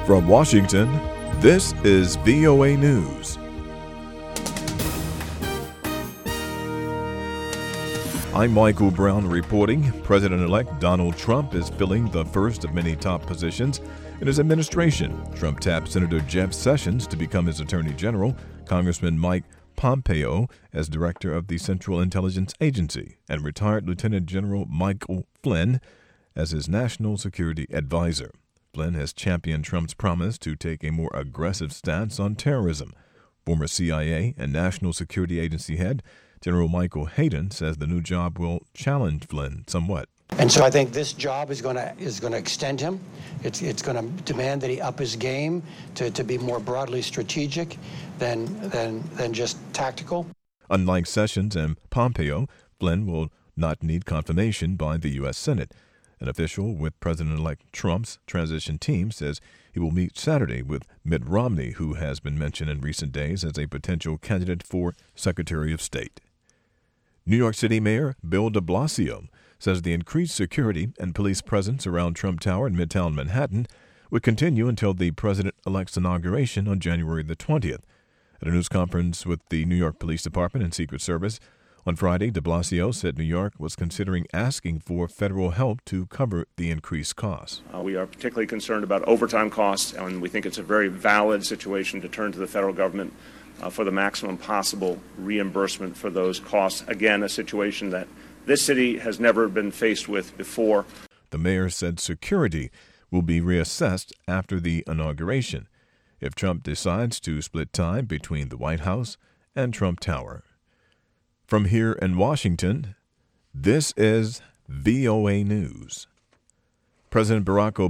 From Washington, this is VOA News. I'm Michael Brown reporting. President-elect Donald Trump is filling the first of many top positions in his administration. Trump tapped Senator Jeff Sessions to become his Attorney General, Congressman Mike Pompeo as Director of the Central Intelligence Agency, and retired Lieutenant General Michael Flynn as his National Security Advisor. Flynn has championed Trump's promise to take a more aggressive stance on terrorism. Former CIA and National Security Agency head General Michael Hayden says the new job will challenge Flynn somewhat. And so I think this job is going to extend him. It's going to demand that he up his game to be more broadly strategic than just tactical. Unlike Sessions and Pompeo, Flynn will not need confirmation by the U.S. Senate. An official with President-elect Trump's transition team says he will meet Saturday with Mitt Romney, who has been mentioned in recent days as a potential candidate for Secretary of State. New York City Mayor Bill de Blasio says the increased security and police presence around Trump Tower in Midtown Manhattan would continue until the president-elect's inauguration on January the 20th. At a news conference with the New York Police Department and Secret Service on Friday, de Blasio said New York was considering asking for federal help to cover the increased costs. We are particularly concerned about overtime costs, and we think it's a very valid situation to turn to the federal government for the maximum possible reimbursement for those costs. Again, a situation that this city has never been faced with before. The mayor said security will be reassessed after the inauguration if Trump decides to split time between the White House and Trump Tower. From here in Washington, this is VOA News. President Barack Obama